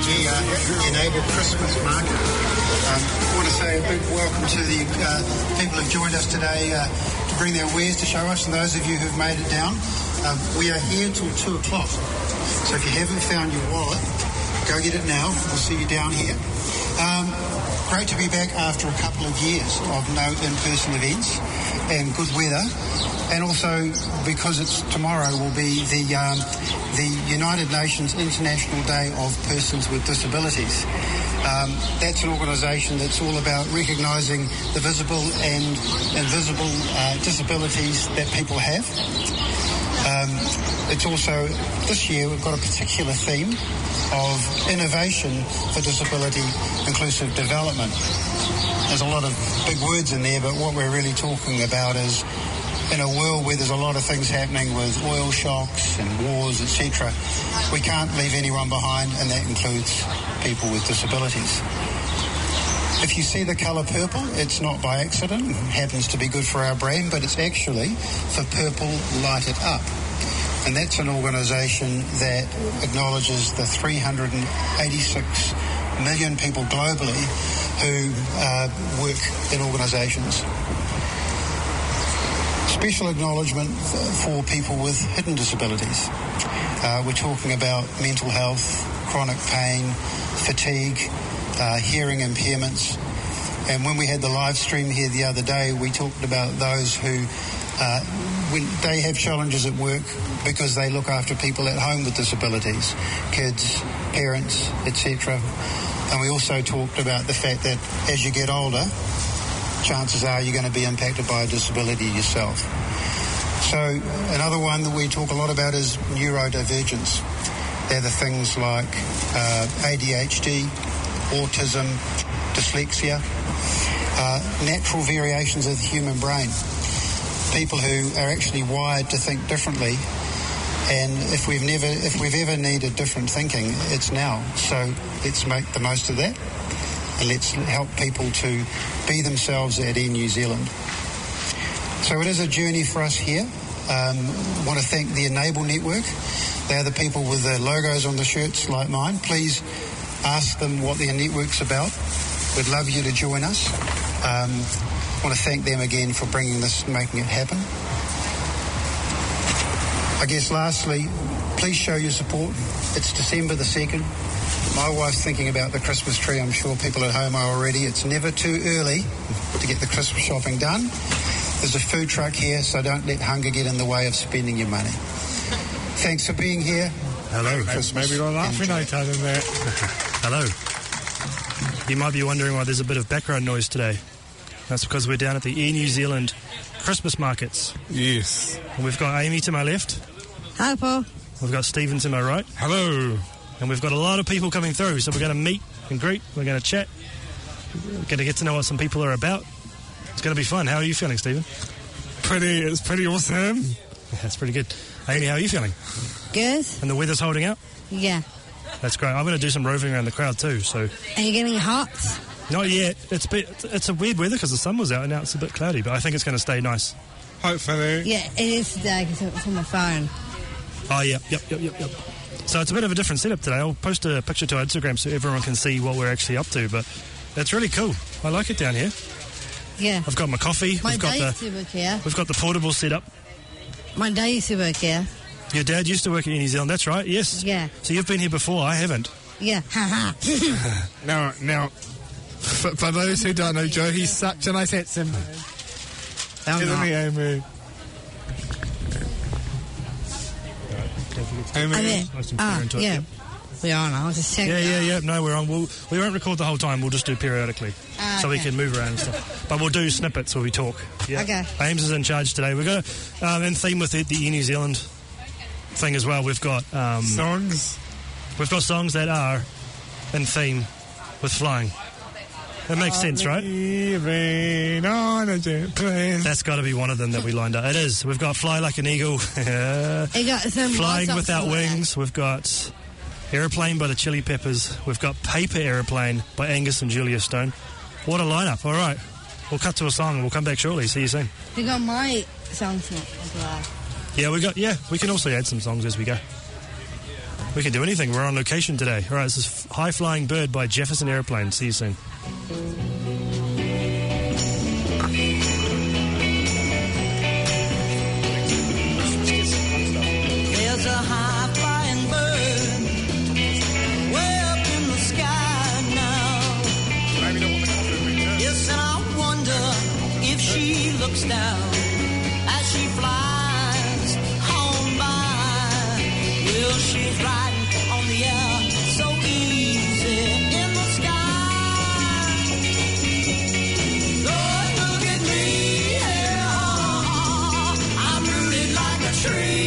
We are at the Enable Christmas Market. I want to say a big welcome to the people who've joined us today to bring their wares to show us, and those of you who've made it down. We are here till 2 o'clock, so if you haven't found your wallet, go get it now. We'll see you down here. Great to be back after a couple of years of no in-person events and good weather. And also because it's tomorrow will be the United Nations International Day of Persons with Disabilities. That's an organisation that's all about recognising the visible and invisible disabilities that people have. It's also, this year we've got a particular theme of innovation for disability inclusive development. There's a lot of big words in there, but what we're really talking about is in a world where there's a lot of things happening with oil shocks and wars, etc., we can't leave anyone behind, and that includes people with disabilities. If you see the colour purple, it's not by accident. It happens to be good for our brand, but it's actually for Purple Light It Up. And that's an organisation that acknowledges the 386 million people globally who work in organisations. Special acknowledgement for people with hidden disabilities. We're talking about mental health, chronic pain, fatigue, hearing impairments. And when we had the live stream here the other day, we talked about those who, when they have challenges at work because they look after people at home with disabilities, kids, parents, etc. And we also talked about the fact that as you get older, chances are you're going to be impacted by a disability yourself. So another one that we talk a lot about is neurodivergence. They're the things like ADHD, autism, dyslexia, natural variations of the human brain. People who are actually wired to think differently, and if we've ever needed different thinking, it's now. So let's make the most of that, and let's help people to be themselves at Air New Zealand. So it is a journey for us here. Want to thank the Enable Network. They're the people with the logos on the shirts like mine. Please ask them what their network's about. We'd love you to join us. Want to thank them again for bringing this, making it happen. I guess lastly, please show your support. It's December the 2nd. My wife's thinking about the Christmas tree. I'm sure people at home are already. It's never too early to get the Christmas shopping done. There's a food truck here, so don't let hunger get in the way of spending your money. Thanks for being here. Hello. Maybe not laughing later than that. Hello. You might be wondering why there's a bit of background noise today. That's because we're down at the Air New Zealand Christmas markets. Yes. And we've got Amy to my left. Hi, Paul. We've got Stephen to my right. Hello. And we've got a lot of people coming through, so we're going to meet and greet. We're going to chat. We're going to get to know what some people are about. It's going to be fun. How are you feeling, Stephen? It's pretty awesome. Yeah, that's pretty good. Amy, how are you feeling? Good. And the weather's holding out? Yeah. That's great. I'm going to do some roving around the crowd too. So. Are you getting hot? Not yet. It's a weird weather because the sun was out and now it's a bit cloudy, but I think it's going to stay nice. Hopefully. Yeah, it is today because it's on my phone. Oh, yep. So it's a bit of a different setup today. I'll post a picture to our Instagram so everyone can see what we're actually up to, but it's really cool. I like it down here. Yeah. I've got my coffee. My dad used to work here. We've got the portable setup. My dad used to work here. Your dad used to work in New Zealand, that's right, yes. Yeah. So you've been here before, I haven't. Yeah. Now, for those who don't know Joe, he's such a nice handsome man. Isn't he, Amy? Yeah. We are now. I'll just check. Yeah. No, we're on. We won't record the whole time. We'll just do periodically, so we can move around and stuff. But we'll do snippets where we talk. Yeah. Okay. Ames is in charge today. We've got in theme with the Air New Zealand thing as well. We've got songs. We've got songs that are in theme with flying. That makes sense, right? That's got to be one of them that we lined up. It is. We've got Fly Like an Eagle. Flying Without Wings. We've got Aeroplane by the Chili Peppers. We've got Paper Aeroplane by Angus and Julia Stone. What a lineup. All right. We'll cut to a song and we'll come back shortly. See you soon. We got my songs as well. Yeah, we can also add some songs as we go. We can do anything. We're on location today. All right, this is High Flying Bird by Jefferson Airplane. See you soon. There's a high flying bird way up in the sky now. Yes, and I wonder if she looks down as she flies home by. Well, she's riding on the air so easy in the sky. Lord, look at me, yeah. I'm rooted like a tree.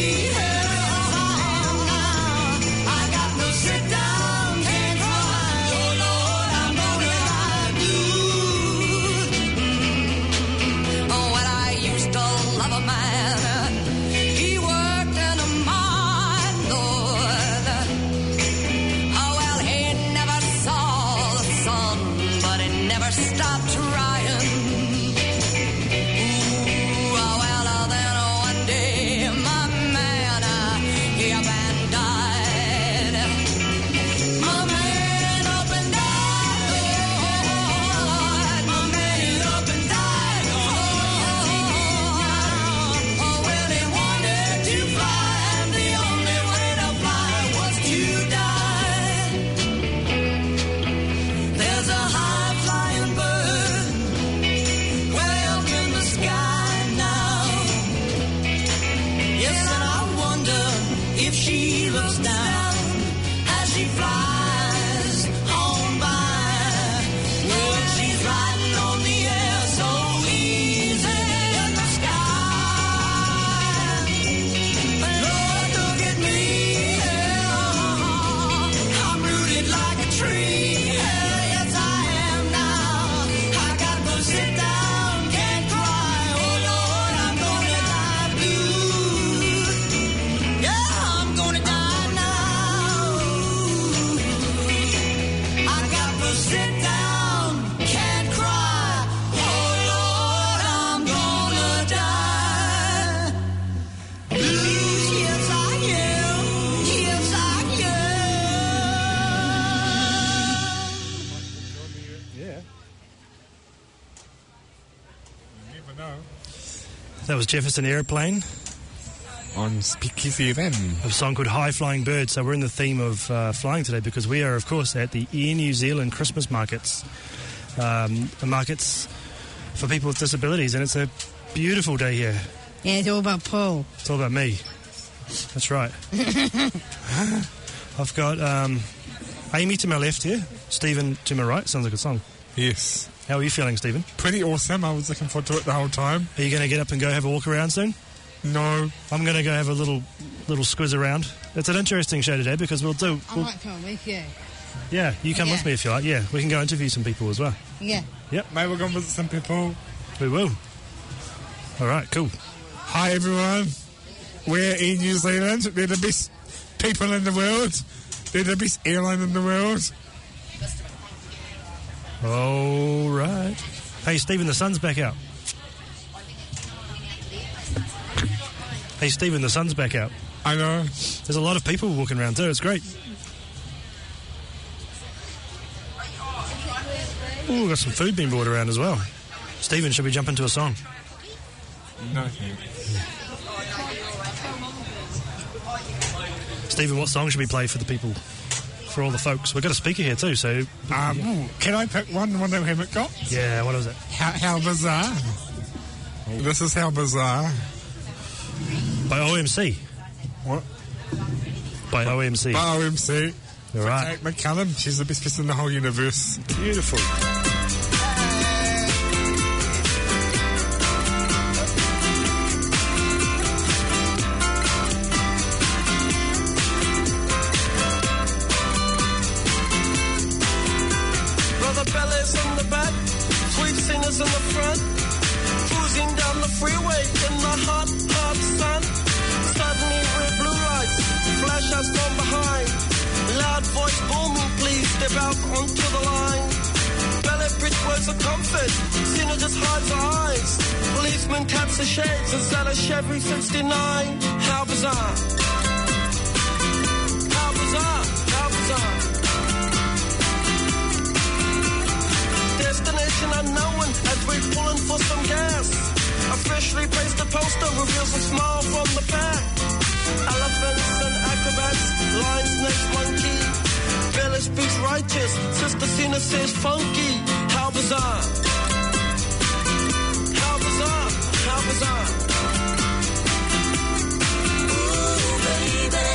That was Jefferson Airplane on Speakeasy FM. A song called High Flying Bird. So we're in the theme of flying today because we are, of course, at the Air New Zealand Christmas markets. The markets for people with disabilities, and it's a beautiful day here. Yeah, it's all about Paul. It's all about me. That's right. I've got Amy to my left here, Stephen to my right. Sounds like a song. Yes. How are you feeling, Stephen? Pretty awesome. I was looking forward to it the whole time. Are you going to get up and go have a walk around soon? No. I'm going to go have a little squiz around. It's an interesting show today because I might come with you. Yeah, you come with me if you like. Yeah, we can go interview some people as well. Yeah. Yep. Maybe we'll go and visit some people. We will. All right, cool. Hi, everyone. We're in New Zealand. They're the best people in the world. They're the best airline in the world. All right. Hey, Stephen, the sun's back out. Hey, Stephen, the sun's back out. I know. There's a lot of people walking around too. It's great. Ooh, we've got some food being brought around as well. Stephen, should we jump into a song? No. Stephen, what song should we play for the people? For all the folks. We've got a speaker here too, so... Can I pick one that we haven't got? Yeah, what is it? How Bizarre. This is How Bizarre. By OMC. What? By OMC. By OMC. All right. Kate McCallum. She's the best person in the whole universe. Beautiful. In the front, cruising down the freeway in the hot, hot sun. Suddenly red blue lights flash us from behind. Loud voice booming, please step out onto the line. Ballet bridge words of comfort, Cena just hides her eyes. Policeman taps the shades, is that a Chevy 69? How bizarre. How bizarre. bizarre, how bizarre. Destination unknown as we're pulling for some gas. Officially placed a poster, reveals a smile from the pack. Elephants and acrobats, lion, snakes, monkey. Billy speaks righteous, Sister Cena says funky. How bizarre. How bizarre, how bizarre. Ooh, baby,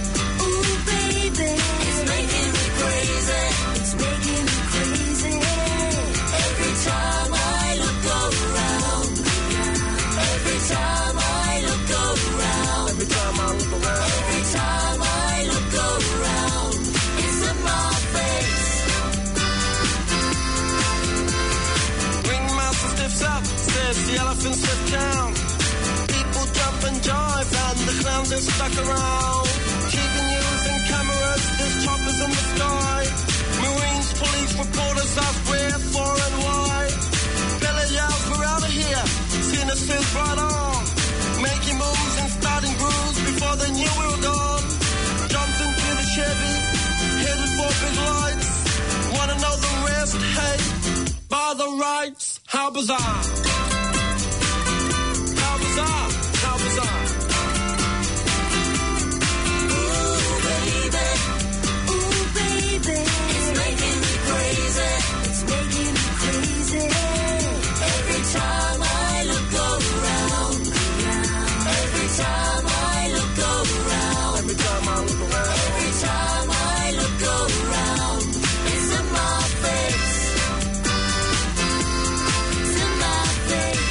it's making me crazy. It's making me crazy. Every time I look around. Every time I look around. Every time I look around. Every time I look around. It's in my face. Ringmaster stiffs up, says the elephants have town. People jump and jive and the clowns are stuck around. TV news and cameras, there's choppers in the sky. Marines, police, reporters ask where, for and why. Billy yells, we're out of here. Cena says right on. Making moves and starting grooves before they knew we were gone. Jumped into the Chevy, headed for big lights. Wanna know the rest? Hey, by the rights. How bizarre. How bizarre. How bizarre. Ooh, baby, it's making me crazy. It's making me crazy. Every time I look around. Every time I look around. Every time I look around. Every time I look around. It's in my face. It's in my face.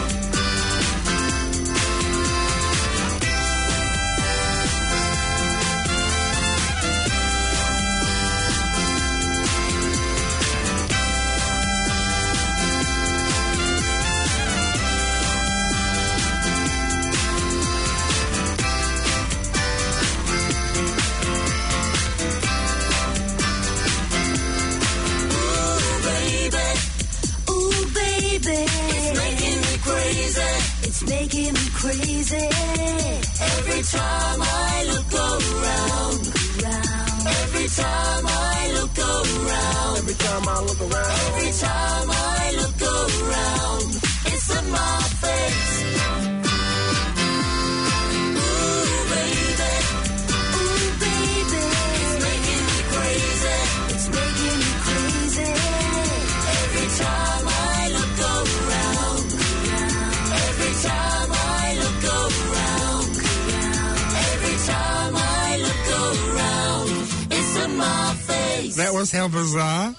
Ooh, baby, it's making me crazy. It's making me crazy. Every time I look around. Every time I look around. Every time I look around. Every time I look around. It's in my face. Ooh, baby, it's making me crazy. It's making me crazy. Every time I look around. Every time I look around. Every time I look around. It's in my face. That was How Bizarre.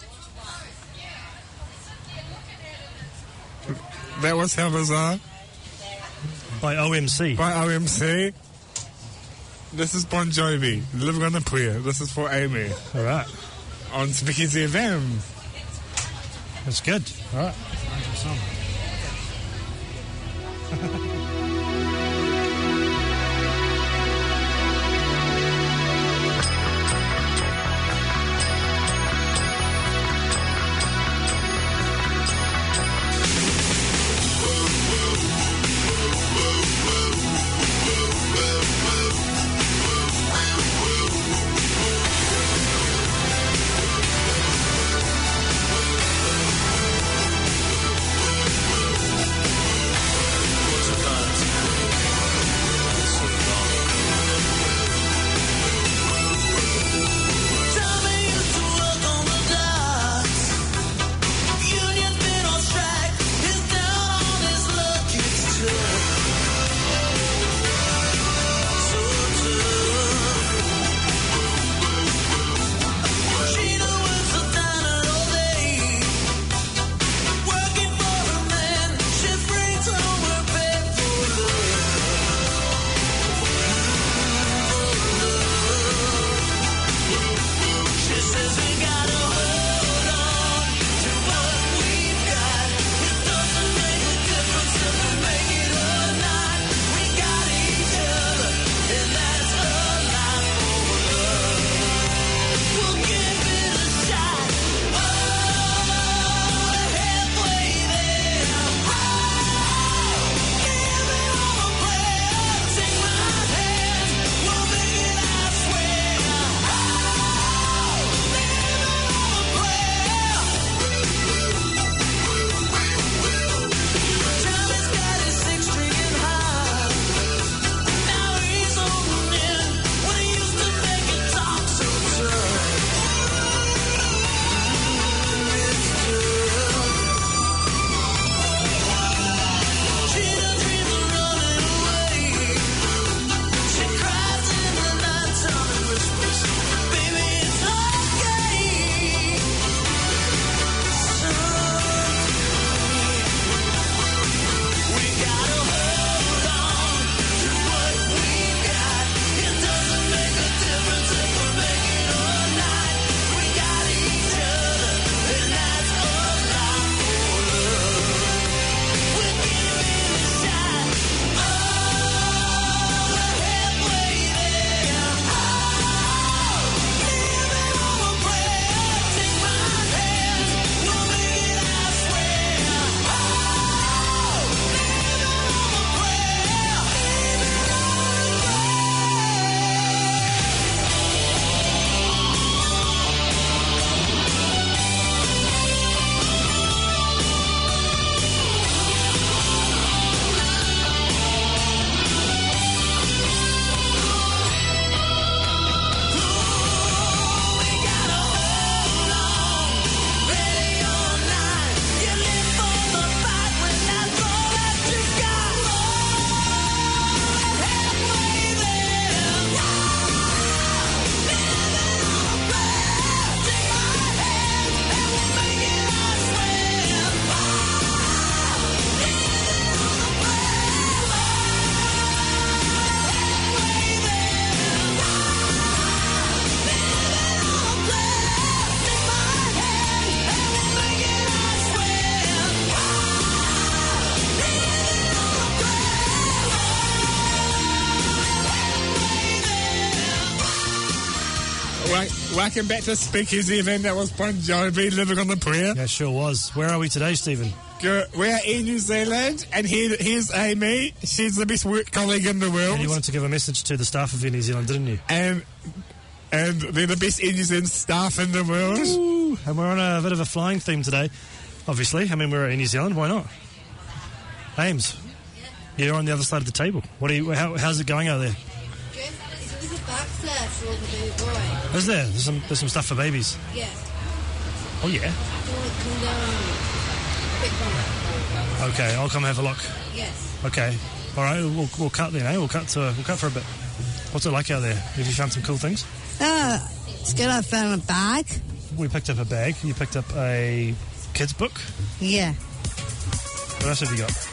That was How Bizarre By OMC. by OMC. This is Bon Jovi, Living on a Prayer. This is for Amy All right. on Speakeasy FM. That's good. All right. Welcome back to Speakeasy Event. That was Bon Jovi, Living on the Prayer. Yeah, sure was. Where are we today, Stephen? We're in New Zealand, and here's Amy. She's the best work colleague in the world. And you wanted to give a message to the staff of Air New Zealand, didn't you? And they're the best Air New Zealand staff in the world. Ooh, and we're on a bit of a flying theme today, obviously. I mean, we're at Air New Zealand. Why not? Ames, you're on the other side of the table. How's it going out there? There's a backflip for all the baby boy. Is there? There's some stuff for babies. Yeah. Oh yeah. Okay, I'll come have a look. Yes. Okay. All right. We'll cut then. We'll cut for a bit. What's it like out there? Have you found some cool things? It's good. I found a bag. We picked up a bag. You picked up a kid's book. Yeah. What else have you got?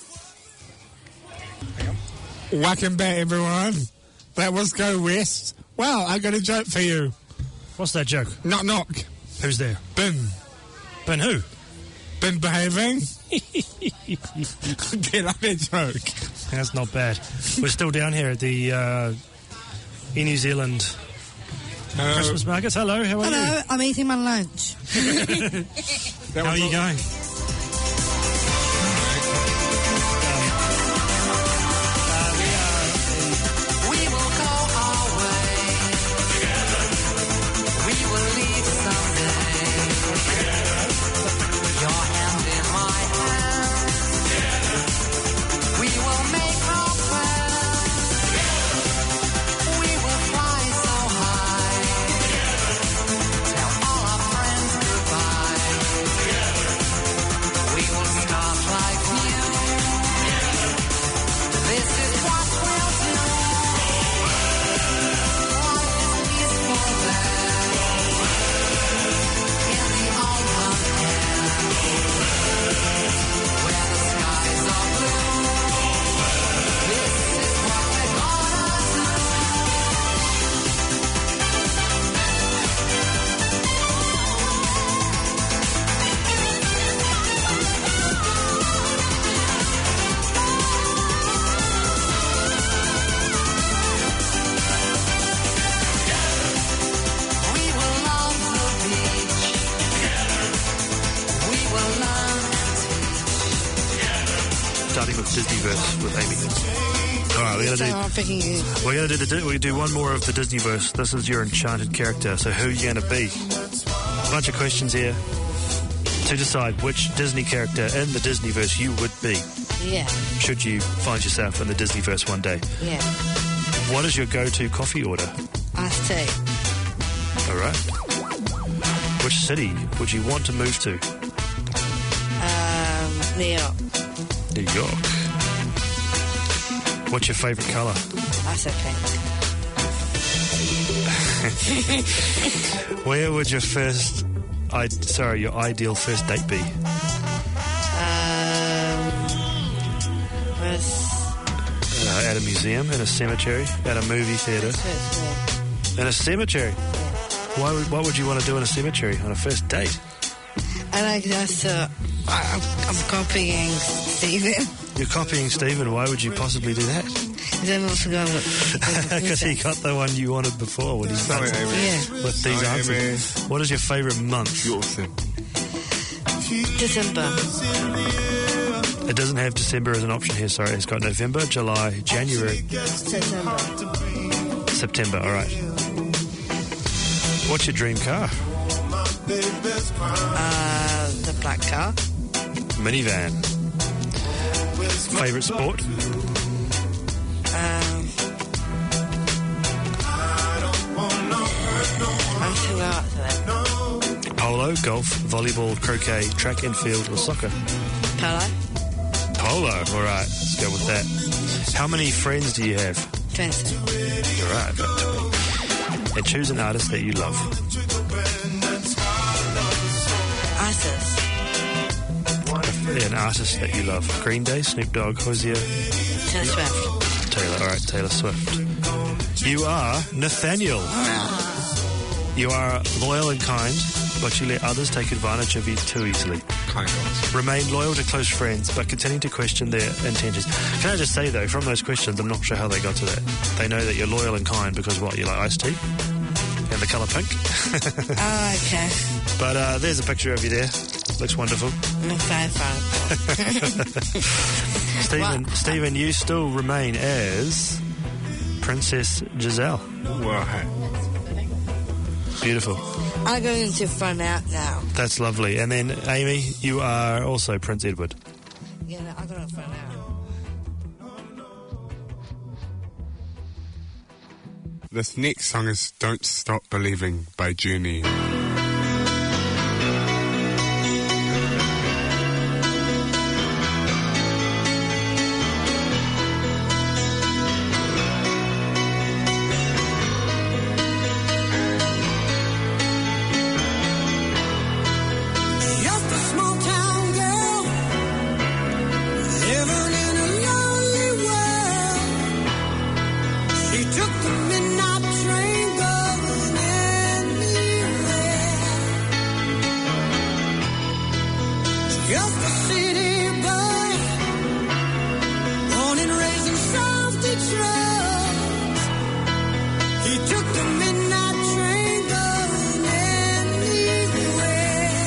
Welcome back, everyone. That was Go West Well, I got a joke for you. What's that joke? Knock, knock. Who's there? Ben. Ben who? Been behaving? Get up a joke. That's not bad. We're still down here at the in New Zealand Christmas markets. Hello, how are you? Hello, I'm eating my lunch. How are you going? Disneyverse with Amy. All right, we're gonna do one more of the Disneyverse. This is your enchanted character. So who are you gonna be? A bunch of questions here to decide which Disney character in the Disneyverse you would be. Yeah. Should you find yourself in the Disneyverse one day? Yeah. What is your go-to coffee order? Iced tea. All right. Which city would you want to move to? New York. New York. What's your favourite colour? I said pink. Where would your your ideal first date be? At a museum, in a cemetery, at a movie theatre. In a cemetery? What would you want to do in a cemetery on a first date? I like that. I'm copying Stephen. You're copying Stephen. Why would you possibly do that? Because he got the one you wanted before when he's with these answers. What is your favourite month? December. It doesn't have December as an option here, sorry. It's got November, July, January. September, all right. What's your dream car? The black car. Minivan. Favourite sport? I'm too out for that. Polo, golf, volleyball, croquet, track and field, or soccer? Polo. Polo, all right. Let's go with that. How many friends do you have? 20. All right, about 20. And choose an artist that you love. Artist. An artist that you love. Green Day, Snoop Dogg, who's your... Taylor Swift. Taylor, all right, Taylor Swift. You are Nathaniel. You are loyal and kind, but you let others take advantage of you too easily. Kind of. Remain loyal to close friends, but continue to question their intentions. Can I just say, though, from those questions, I'm not sure how they got to that. They know that you're loyal and kind because, what, you like iced tea? And the colour pink? Oh, okay. But there's a picture of you there. Looks wonderful. Stephen, you still remain as Princess Giselle. Wow. Beautiful. I'm going to find out now. That's lovely. And then, Amy, you are also Prince Edward. Yeah, I'm going to find out. This next song is Don't Stop Believing by Journey. Took the midnight train just a city boy, born and raised in South Detroit. He took the midnight train going anywhere.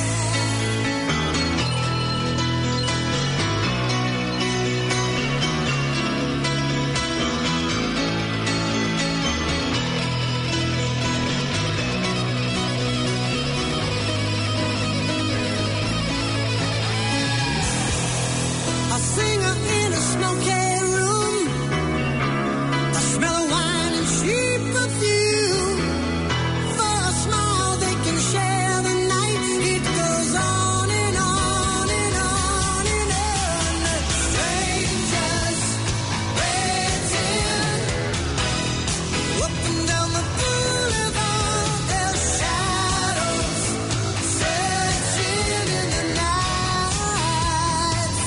A singer in a smoky room, a smell of wine and cheap perfume. For a smile they can share the night. It goes on and on and on and on. Strangers waiting up and down the boulevard. Their shadows searching in the night.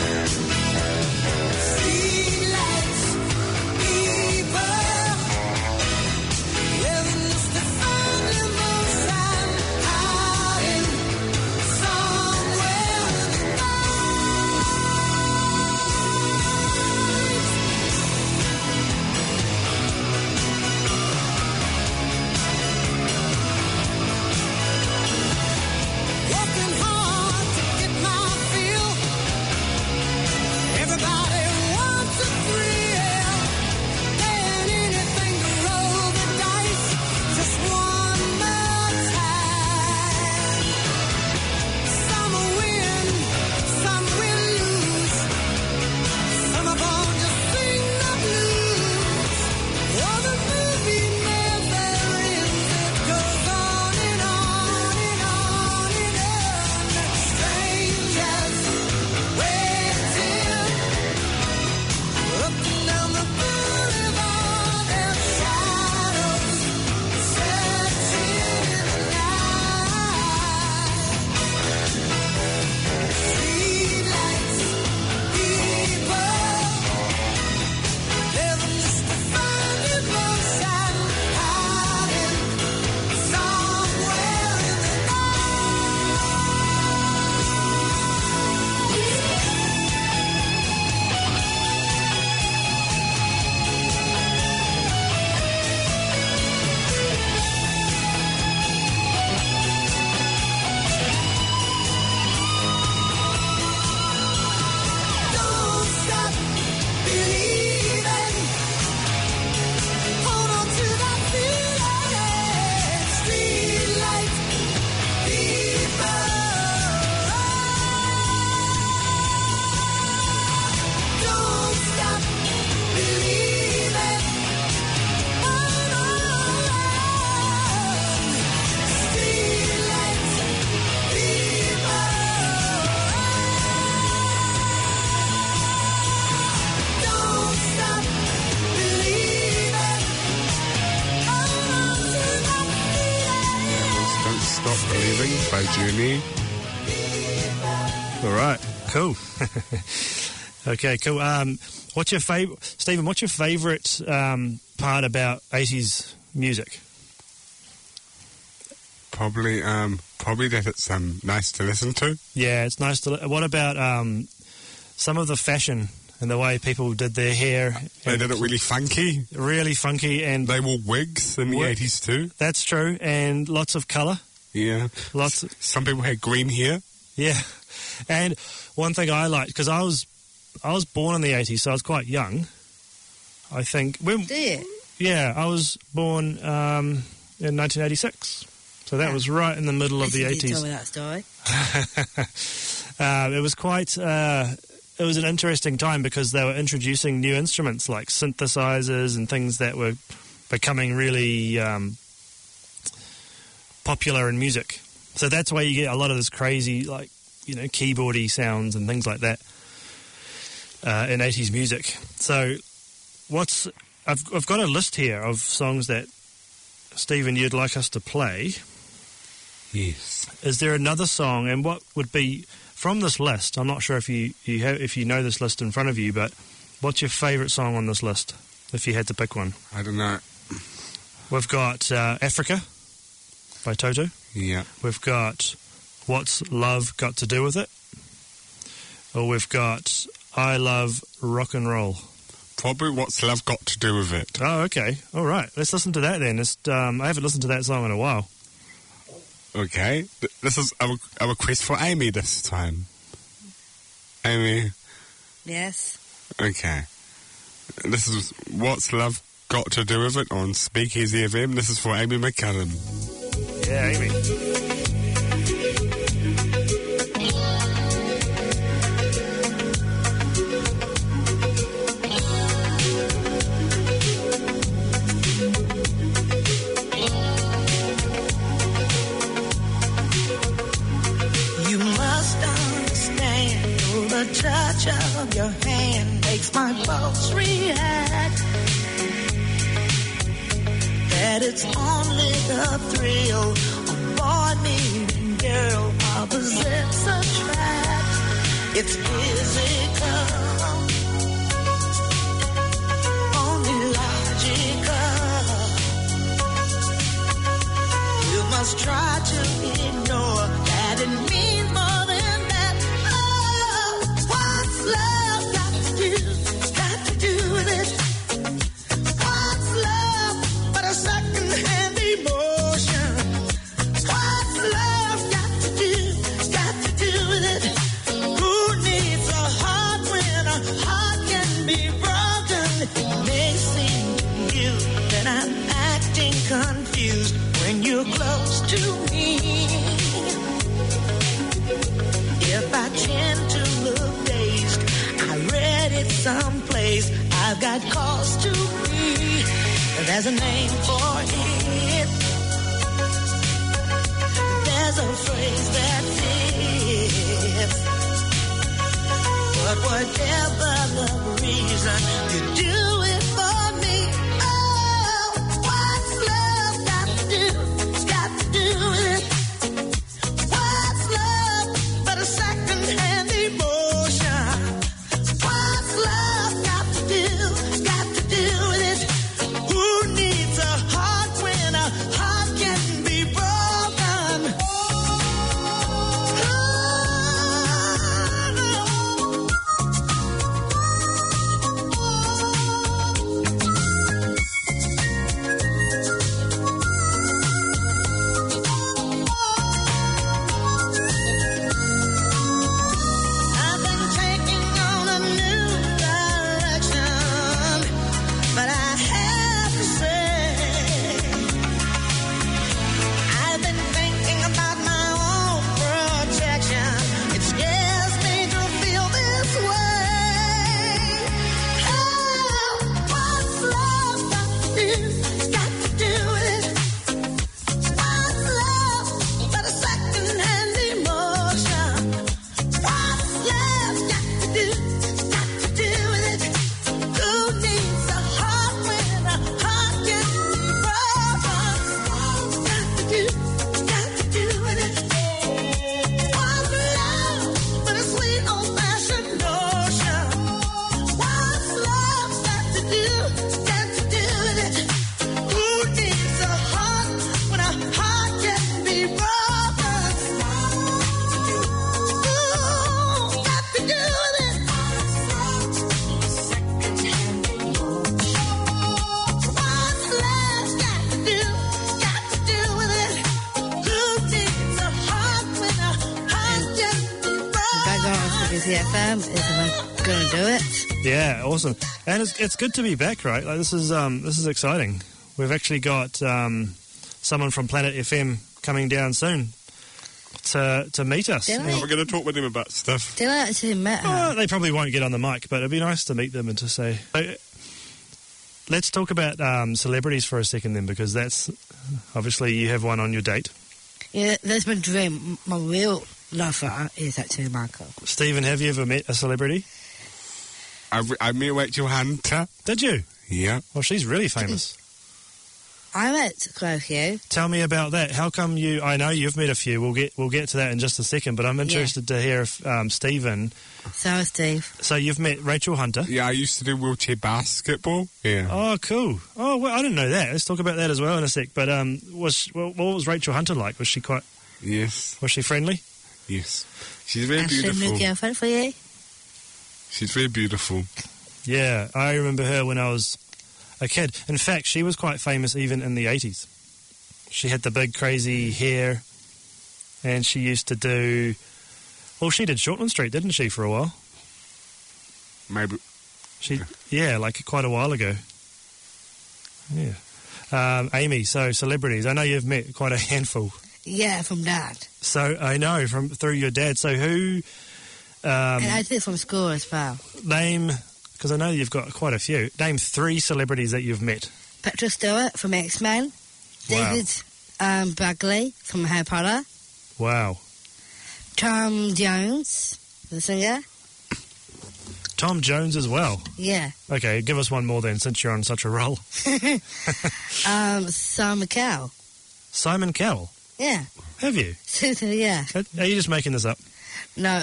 Streetlights, people, living just to find emotion, hiding somewhere in the working hard to get my fill. Everybody wants a thrill. Paying anything to roll the dice. Just one more time. Some will win, some will lose. Some of them just sing the blues. Oh, the movie never ends. It goes on and on and on and on. Strangers waiting up and down the boulevard. Their shadows searching in the night. Streetlights, people, living just to find emotion, hiding somewhere in the Don't stop believing. Hold on to that feeling. Streetlight people. Don't stop believing. Hold on. Streetlight people. Don't stop believing. Hold on to that feeling. Don't Stop Believing by Journey. All right, cool. Okay, cool. What's your favorite, Stephen? What's your favorite part about 80s music? Probably that it's nice to listen to. Yeah, it's nice to. What about some of the fashion and the way people did their hair? They did it really funky. Really funky, and They wore wigs in the Wig. 80s too. that's true, and lots of colour. Yeah. Lots. Some people had green hair. Yeah, and one thing I liked, because I was born in the 80s, so I was quite young. I think Dear. yeah, I was born in 1986, so that was right in the middle of the Listen, you tell 80s. me that story. It was quite. It was an interesting time because they were introducing new instruments like synthesizers and things that were becoming really popular in music. So that's why you get a lot of this crazy, like, keyboardy sounds and things like that in 80s music. So I've got a list here of songs that, Stephen, you'd like us to play. Yes. Is there another song, and what would be from this list? I'm not sure if you know this list in front of you, but what's your favourite song on this list, if you had to pick one? I don't know. We've got Africa by Toto. Yeah. We've got What's Love Got to Do With It or we've got I Love Rock and Roll. Probably What's Love Got to Do with It. Oh, okay. All right. Let's listen to that then. I haven't listened to that song in a while. Okay. This is a request for Amy this time. Amy? Yes. Okay. This is What's Love Got to Do with It on Speakeasy FM. This is for Amy McCallum. Yeah, Amy. The touch of your hand makes my pulse react. That it's only the thrill of boy meeting girl, opposites attract. It's physical, only logical. You must try to ignore that it means more than that. What's love got to do with it? What's love but a second-hand emotion? What's love got to do with it? Who needs a heart when a heart can be broken? It may seem to you that I'm acting confused when you're close to me. If I tend to look dazed, I read it someplace. I've got cause to be. There's a name for it. There's a phrase that fits. But whatever the reason, you do it for me. Oh, what's love got to do? It's got to do with it. What's love but a second-hand emotion? What's love got to do with it? Who needs a heart when a heart can be broken? I've been taking on a new direction, but I have to say, I've been thinking about my own protection. It scares me to feel this way. Oh, what's love got to do with it? What's love but a second-hand emotion? What's love got to do with it? Who needs a heart when a heart can be broken? Got to do with it. What's love but a sweet old-fashioned notion? What's love got to do with it? Who needs a heart when a heart can be broken? Ooh, got to do with it. What's love got to do with it? Who needs a heart when a heart can be Back broken? on Speakeasy FM is going to do it. Yeah, awesome. And it's good to be back, right? Like this is exciting. We've actually got someone from Planet FM coming down soon to meet us. Did We're going to talk with him about stuff. Did I actually met her? Oh, they probably won't get on the mic, but it'd be nice to meet them and to say. Let's talk about celebrities for a second then, because that's obviously you have one on your date. Yeah, that's my dream. My real lover is actually Michael. Stephen, have you ever met a celebrity? I met Rachel Hunter. Did you? Yeah. Well, she's really famous. I met quite a few. Tell me about that. How come you? I know you've met a few. We'll get to that in just a second. But I'm interested to hear if Stephen. So, Steve. So you've met Rachel Hunter. Yeah, I used to do wheelchair basketball. Yeah. Oh, cool. Oh, well, I didn't know that. Let's talk about that as well in a sec. But what was Rachel Hunter like? Was she quite? Yes. Was she friendly? Yes. She's very Actually, beautiful. new girlfriend for you? She's very beautiful. Yeah, I remember her when I was a kid. In fact, she was quite famous even in the 80s. She had the big crazy hair, and she used to do... Well, she did Shortland Street, didn't she, for a while? Maybe. Yeah, like quite a while ago. Yeah. Amy, so celebrities. I know you've met quite a handful. Yeah, from Dad. So I know through your dad. So who? And I did from school as well. Name, because I know you've got quite a few. Name 3 celebrities that you've met. Patrick Stewart from X-Men. Wow. David Bradley from Harry Potter. Wow. Tom Jones, the singer. Tom Jones as well. Yeah. Okay, give us one more then, since you're on such a roll. Simon Cowell. Simon Cowell. Yeah. Have you? Yeah. Are you just making this up? No,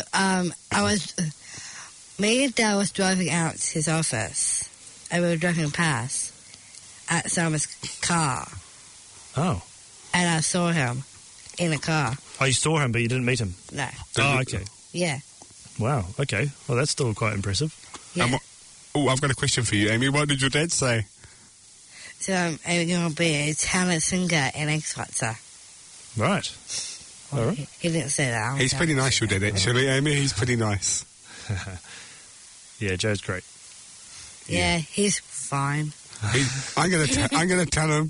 me and Dad was driving out to his office, and we were driving past at Simon's car, Oh. and I saw him in a car. Oh, you saw him, but you didn't meet him? No. Oh, okay. Yeah. Wow, okay. Well, that's still quite impressive. Yeah. I've got a question for you, Amy. What did your dad say? So I'm going to be a talent singer in X Factor. Right. All right. He didn't say that. He's pretty nice, your dad, actually, Amy. He's pretty nice. Yeah, Joe's great. Yeah, he's fine. I'm gonna tell him.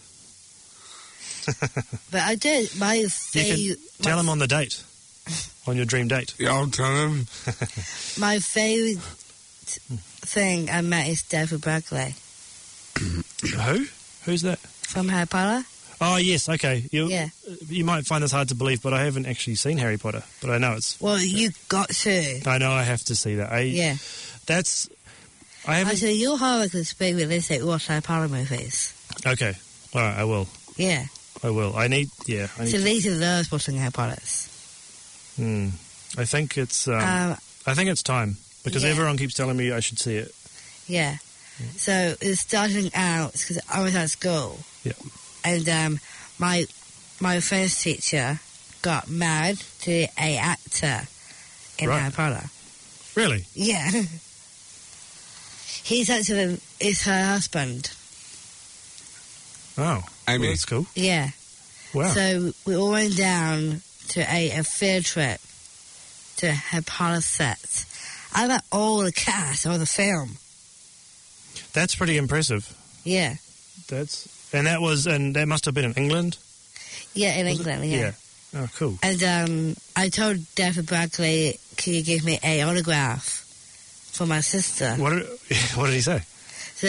But I did. Tell him on the date. On your dream date. Yeah, I'll tell him. My favourite thing I met is David Bradley. Who? Who's that? From Harry Potter. Oh, yes, okay. Yeah. You might find this hard to believe, but I haven't actually seen Harry Potter. But I know it's... Well, you got to. I know I have to see that. Yeah. That's... I haven't... So your homework is being realistic. Watch Harry Potter movies. Okay. All right, I will. Yeah. I will. I need So Lisa loves watching Harry Potters. I think it's... I think it's time. Because everyone keeps telling me I should see it. Yeah. So it's starting out, because I was at school. Yeah. And my first teacher got married to a actor in Harry Potter. Really? Yeah. He's actually is her husband. Oh. Amy. Well, that's cool. Yeah. Wow. So we all went down to a field trip to Harry Potter set. I met all the cast of the film. That's pretty impressive. Yeah. And that must have been in England? Yeah, in England, yeah. Oh, cool. And I told David Bradley, can you give me an autograph for my sister? What did he say? So,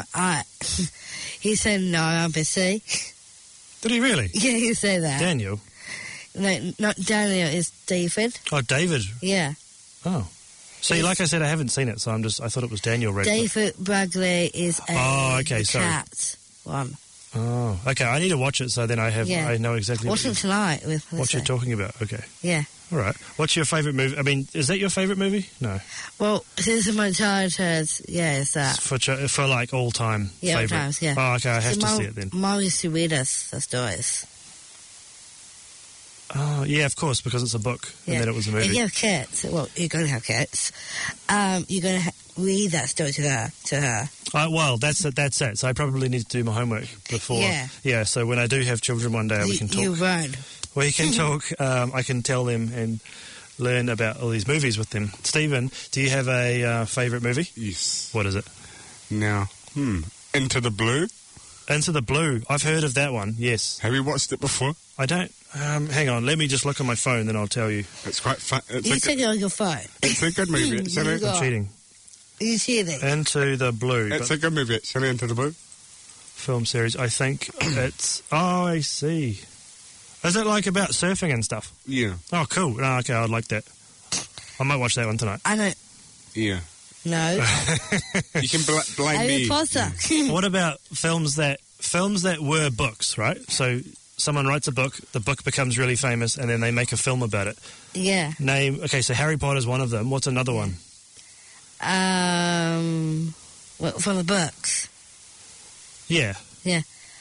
he said, no, I'm busy. Did he really? Yeah, he said that. Daniel? No, not Daniel, it's David. Oh, David. Yeah. Oh. See, like I said, I haven't seen it, so I thought it was Daniel Radcliffe. David Bradley is a cat one. Oh, okay. I need to watch it, so then I know exactly watch it tonight with what you're talking about. Okay. Yeah. All right. What's your favourite movie? I mean, is that your favourite movie? No. Well, since my childhood, yeah, it's that. For like all time yeah, favourite. All times, yeah. Oh, okay. I have to see it then. Mom used to read us the stories. Oh, yeah, of course, because it's a book and then it was a movie. If you have kids, well, you're going to have kids, you're going to read that story to her. Well, that's it. So I probably need to do my homework before. Yeah. Yeah, so when I do have children one day, we can talk. You won't. We can talk. I can tell them and learn about all these movies with them. Stephen, do you have a favourite movie? Yes. What is it? Now, Into the Blue. Into the Blue. I've heard of that one, yes. Have you watched it before? I don't. Hang on, let me just look on my phone, then I'll tell you. It's quite fun. You take it on your phone. It's a good movie. I'm cheating. You cheating? Into the Blue. It's a good movie, actually, Into the Blue. Film series. I think it's... Oh, I see. Is it like about surfing and stuff? Yeah. Oh, cool. Oh, okay, I'd like that. I might watch that one tonight. I know. Yeah. No. You can blame Harry me. Potter. What about films that were books, right? So someone writes a book, the book becomes really famous, and then they make a film about it. Yeah. Okay, so Harry Potter's one of them. What's another one? For the books. Yeah. Yeah.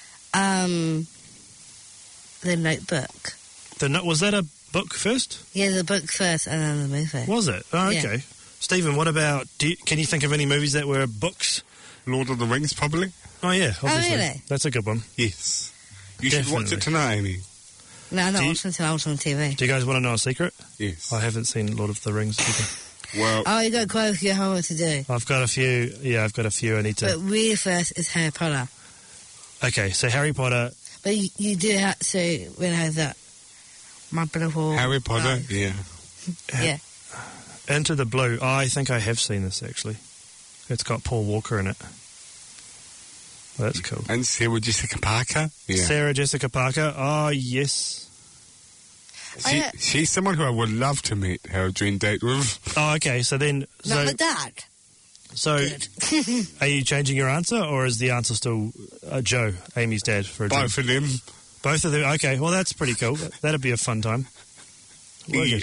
The Notebook. Was that a book first? Yeah, the book first and then the movie. Was it? Oh, okay. Yeah. Stephen, what about... can you think of any movies that were books? Lord of the Rings, probably. Oh, yeah, obviously. Oh, really? That's a good one. Yes. You should watch it tonight, Amy. No, I'm not watching until I was on TV. Do you guys want to know a secret? Yes. I haven't seen Lord of the Rings either. Well... Oh, you got quite a few homework to do. I've got a few I need to... But really first is Harry Potter. Okay, so Harry Potter... But you do have to realize that my beautiful... Harry Potter, yeah. Yeah. Into the Blue. Oh, I think I have seen this, actually. It's got Paul Walker in it. Well, that's cool. And Sarah Jessica Parker? Yeah. Sarah Jessica Parker. Oh, yes. She's someone who I would love to meet, have a dream date with. Oh, okay, so then... Not my dad. So, are you changing your answer, or is the answer still Joe, Amy's dad, for a dream? Both of them. Both of them? Okay, well, that's pretty cool. That'd be a fun time. Yeah.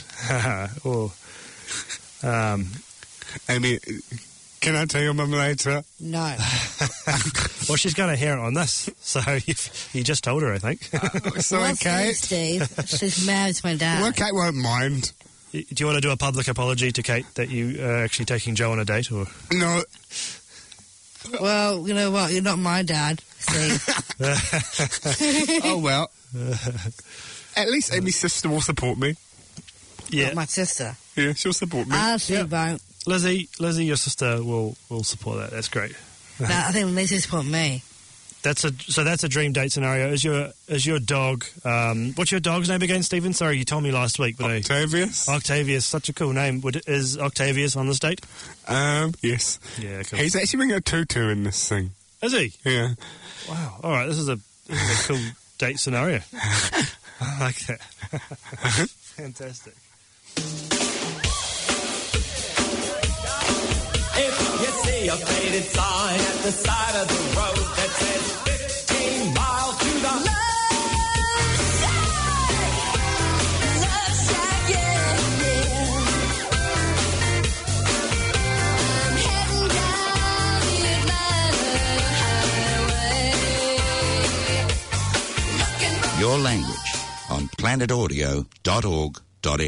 Amy, can I tell your mum later? No. Well, she's going to hear it on this, so you just told her, I think. Sorry, Kate. Steve. She's married to my dad. Well, Kate won't mind. Do you want to do a public apology to Kate that you are actually taking Joe on a date, or...? No. Well, you know what? You're not my dad, Steve. Oh, well. At least Amy's sister will support me. Yeah. Not my sister. Yeah, she'll support me. She won't. Lizzie, your sister will support that. That's great. But I think Lizzie support me. That's a dream date scenario. Is your dog? What's your dog's name again, Stephen? Sorry, you told me last week, but Octavius. Octavius, such a cool name. Is Octavius on this date? Yes. Yeah, cool. He's actually wearing a tutu in this thing. Is he? Yeah. Wow. All right, this is a cool date scenario. I like that. Fantastic. If you see a faded sign at the side of the road that says 15 miles to the left side, yeah, yeah. I'm heading down the Atlanta Highway. Your language on planetaudio.org.au.